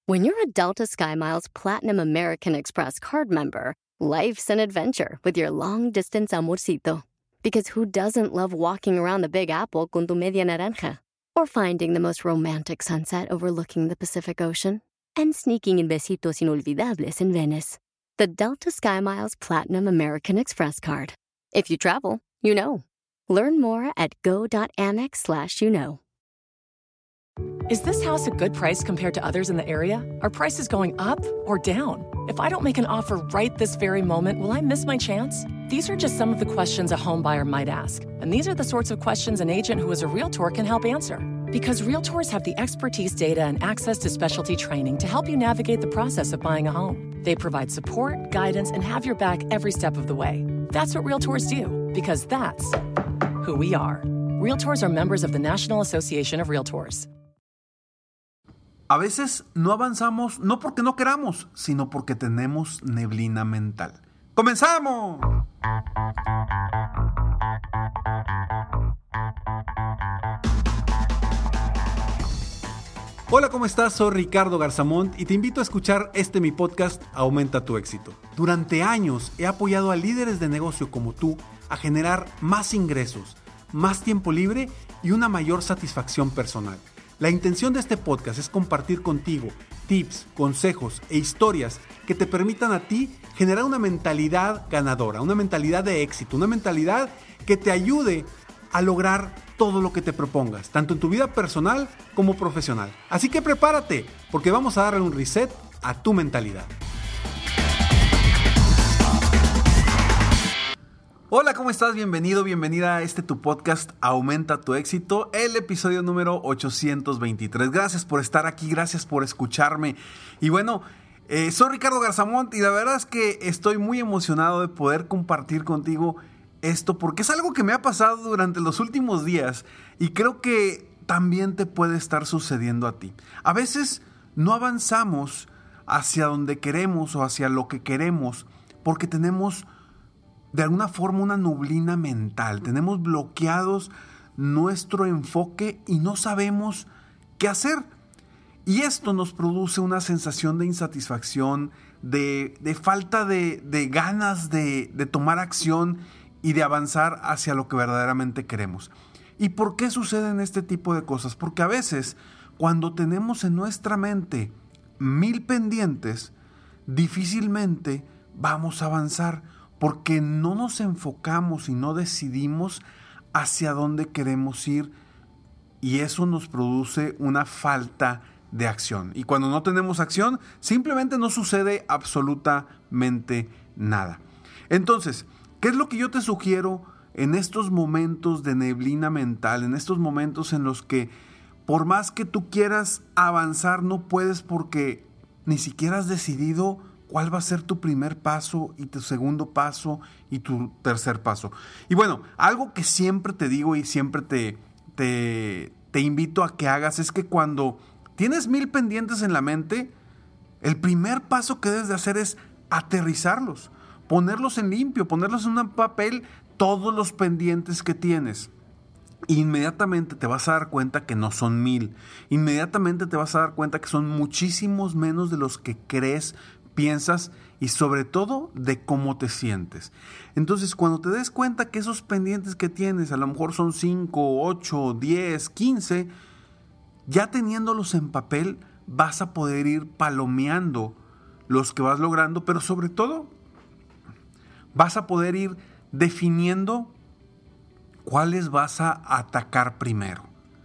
When you're a Delta SkyMiles Platinum American Express card member, life's an adventure with your long-distance amorcito. Because who doesn't love walking around the Big Apple con tu media naranja? Or finding the most romantic sunset overlooking the Pacific Ocean? And sneaking in besitos inolvidables in Venice. The Delta SkyMiles Platinum American Express card. If you travel, you know. Learn more at go.amex/you-know. Is this house a good price compared to others in the area? Are prices going up or down? If I don't make an offer right this very moment, will I miss my chance? These are just some of the questions a home buyer might ask. And these are the sorts of questions an agent who is a Realtor can help answer. Because Realtors have the expertise, data, and access to specialty training to help you navigate the process of buying a home. They provide support, guidance, and have your back every step of the way. That's what Realtors do, because that's who we are. Realtors are members of the National Association of Realtors. A veces no avanzamos no porque no queramos, sino porque tenemos neblina mental. ¡Comenzamos! Hola, ¿cómo estás? Soy Ricardo Garzamont y te invito a escuchar mi podcast Aumenta tu éxito. Durante años he apoyado a líderes de negocio como tú a generar más ingresos, más tiempo libre y una mayor satisfacción personal. La intención de este podcast es compartir contigo tips, consejos e historias que te permitan a ti generar una mentalidad ganadora, una mentalidad de éxito, una mentalidad que te ayude a lograr todo lo que te propongas, tanto en tu vida personal como profesional. Así que prepárate, porque vamos a darle un reset a tu mentalidad. Hola, ¿cómo estás? Bienvenido, bienvenida a tu podcast Aumenta tu éxito, el episodio número 823. Gracias por estar aquí, gracias por escucharme. Y bueno, soy Ricardo Garzamont y la verdad es que estoy muy emocionado de poder compartir contigo esto porque es algo que me ha pasado durante los últimos días y creo que también te puede estar sucediendo a ti. A veces no avanzamos hacia donde queremos o hacia lo que queremos porque tenemos de alguna forma una neblina mental. Tenemos bloqueados nuestro enfoque y no sabemos qué hacer. Y esto nos produce una sensación de insatisfacción, de falta de ganas de tomar acción y de avanzar hacia lo que verdaderamente queremos. ¿Y por qué suceden este tipo de cosas? Porque a veces, cuando tenemos en nuestra mente 1000 pendientes, difícilmente vamos a avanzar, porque no nos enfocamos y no decidimos hacia dónde queremos ir, y eso nos produce una falta de acción. Y cuando no tenemos acción, simplemente no sucede absolutamente nada. Entonces, ¿qué es lo que yo te sugiero en estos momentos de neblina mental, en estos momentos en los que por más que tú quieras avanzar, no puedes porque ni siquiera has decidido cuál va a ser tu primer paso y tu segundo paso y tu tercer paso? Y bueno, algo que siempre te digo y siempre te invito a que hagas es que cuando tienes 1000 pendientes en la mente, el primer paso que debes de hacer es aterrizarlos, ponerlos en limpio, ponerlos en un papel, todos los pendientes que tienes. Inmediatamente te vas a dar cuenta que no son 1000. Inmediatamente te vas a dar cuenta que son muchísimos menos de los que crees, piensas y sobre todo de cómo te sientes. Entonces, cuando te des cuenta que esos pendientes que tienes a lo mejor son 5, 8, 10, 15, ya teniéndolos en papel vas a poder ir palomeando los que vas logrando, pero sobre todo vas a poder ir definiendo cuáles vas a atacar primero.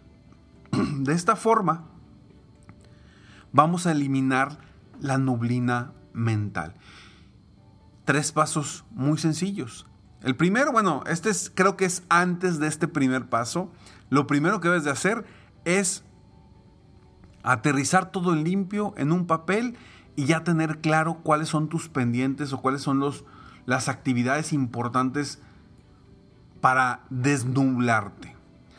De esta forma vamos a eliminar la neblina mental. 3 pasos muy sencillos. El primero, creo que es antes de este primer paso. Lo primero que debes de hacer es aterrizar todo en limpio en un papel y ya tener claro cuáles son tus pendientes o cuáles son las actividades importantes para desnublarte.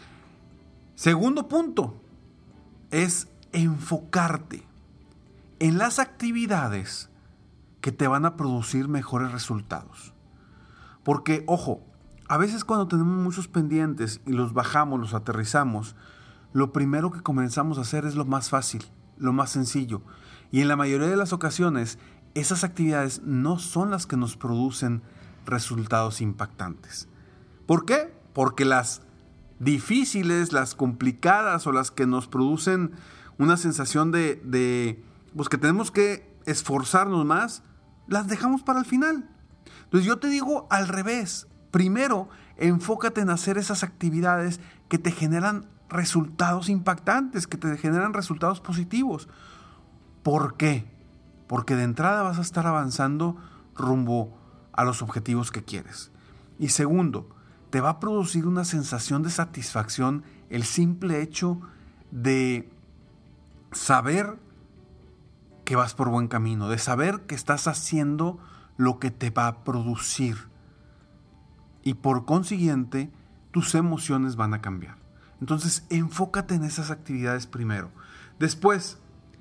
Segundo punto es enfocarte en las actividades que te van a producir mejores resultados. Porque, ojo, a veces cuando tenemos muchos pendientes y los bajamos, los aterrizamos, lo primero que comenzamos a hacer es lo más fácil, lo más sencillo. Y en la mayoría de las ocasiones, esas actividades no son las que nos producen resultados impactantes. ¿Por qué? Porque las difíciles, las complicadas o las que nos producen una sensación de pues que tenemos que esforzarnos más, las dejamos para el final. Entonces yo te digo al revés. Primero, enfócate en hacer esas actividades que te generan resultados impactantes, que te generan resultados positivos. ¿Por qué? Porque de entrada vas a estar avanzando rumbo a los objetivos que quieres. Y segundo, te va a producir una sensación de satisfacción el simple hecho de saber que vas por buen camino, de saber que estás haciendo lo que te va a producir. Y por consiguiente, tus emociones van a cambiar. Entonces, enfócate en esas actividades primero. Después,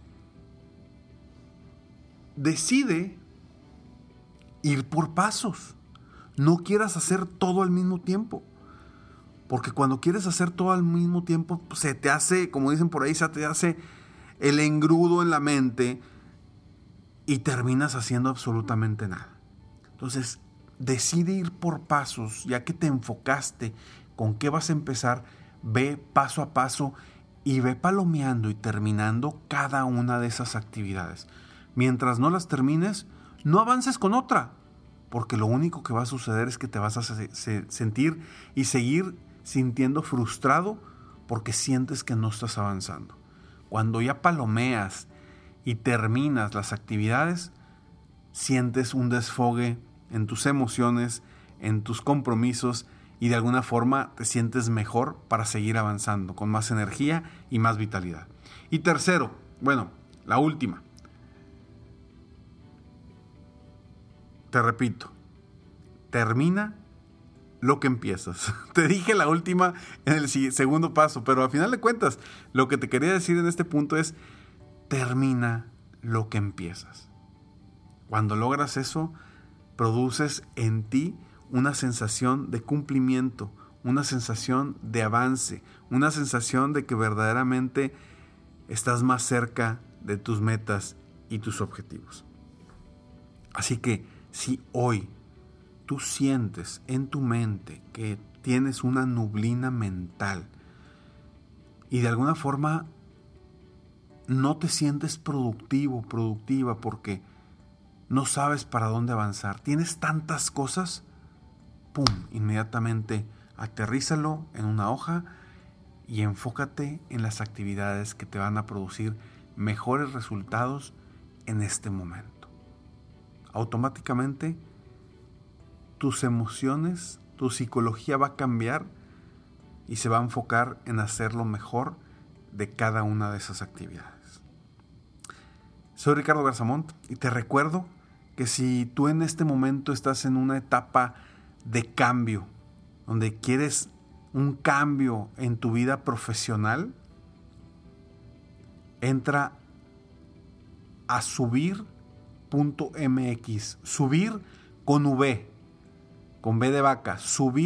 decide ir por pasos. No quieras hacer todo al mismo tiempo. Porque cuando quieres hacer todo al mismo tiempo, se te hace, como dicen por ahí, se te hace el engrudo en la mente y terminas haciendo absolutamente nada. Entonces, decide ir por pasos, ya que te enfocaste con qué vas a empezar, ve paso a paso y ve palomeando y terminando cada una de esas actividades. Mientras no las termines, no avances con otra, porque lo único que va a suceder es que te vas a sentir y seguir sintiendo frustrado porque sientes que no estás avanzando. Cuando ya palomeas y terminas las actividades, sientes un desfogue en tus emociones, en tus compromisos y de alguna forma te sientes mejor para seguir avanzando, con más energía y más vitalidad. Y tercero, la última. Te repito, termina lo que empiezas. Te dije la última en el segundo paso, pero al final de cuentas, lo que te quería decir en este punto es, termina lo que empiezas. Cuando logras eso, produces en ti una sensación de cumplimiento, una sensación de avance, una sensación de que verdaderamente estás más cerca de tus metas y tus objetivos. Así que si hoy tú sientes en tu mente que tienes una nublina mental y de alguna forma no te sientes productivo, productiva porque no sabes para dónde avanzar, tienes tantas cosas, ¡pum!, inmediatamente aterrízalo en una hoja y enfócate en las actividades que te van a producir mejores resultados en este momento. Automáticamente tus emociones, tu psicología va a cambiar y se va a enfocar en hacer lo mejor de cada una de esas actividades. Soy Ricardo Garzamont y te recuerdo que si tú en este momento estás en una etapa de cambio, donde quieres un cambio en tu vida profesional, entra a subir.mx, subir con V, con B de vaca,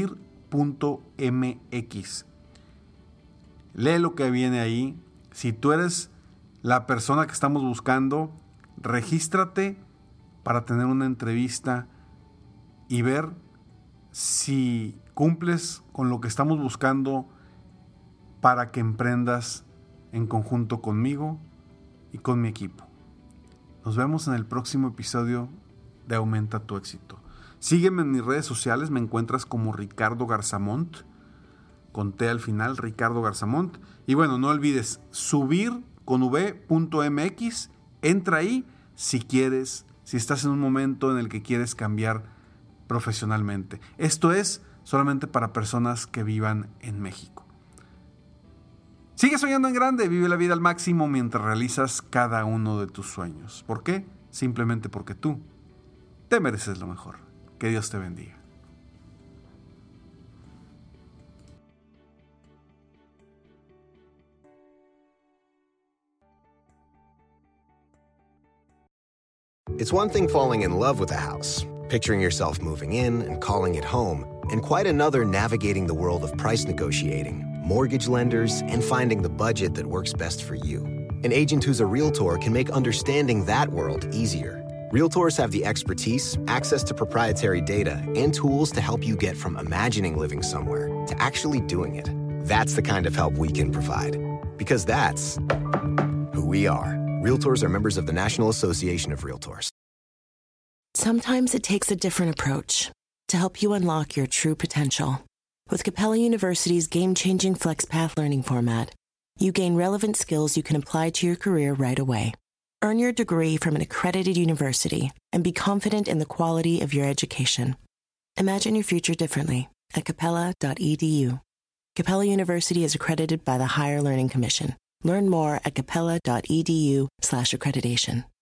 subir.mx. Lee lo que viene ahí. Si tú eres la persona que estamos buscando, regístrate para tener una entrevista y ver si cumples con lo que estamos buscando para que emprendas en conjunto conmigo y con mi equipo. Nos vemos en el próximo episodio de Aumenta tu Éxito. Sígueme en mis redes sociales, me encuentras como Ricardo Garzamont, con T al final, Ricardo Garzamont. Y no olvides subir con v.mx, entra ahí si quieres, si estás en un momento en el que quieres cambiar profesionalmente. Esto es solamente para personas que vivan en México. Sigue soñando en grande, vive la vida al máximo mientras realizas cada uno de tus sueños. ¿Por qué? Simplemente porque tú te mereces lo mejor. Que Dios te bendiga. It's one thing falling in love with a house, picturing yourself moving in and calling it home, and quite another navigating the world of price negotiating, mortgage lenders, and finding the budget that works best for you. An agent who's a Realtor can make understanding that world easier. Realtors have the expertise, access to proprietary data, and tools to help you get from imagining living somewhere to actually doing it. That's the kind of help we can provide. Because that's who we are. Realtors are members of the National Association of Realtors. Sometimes it takes a different approach to help you unlock your true potential. With Capella University's game-changing FlexPath learning format, you gain relevant skills you can apply to your career right away. Earn your degree from an accredited university and be confident in the quality of your education. Imagine your future differently at capella.edu. Capella University is accredited by the Higher Learning Commission. Learn more at capella.edu/accreditation.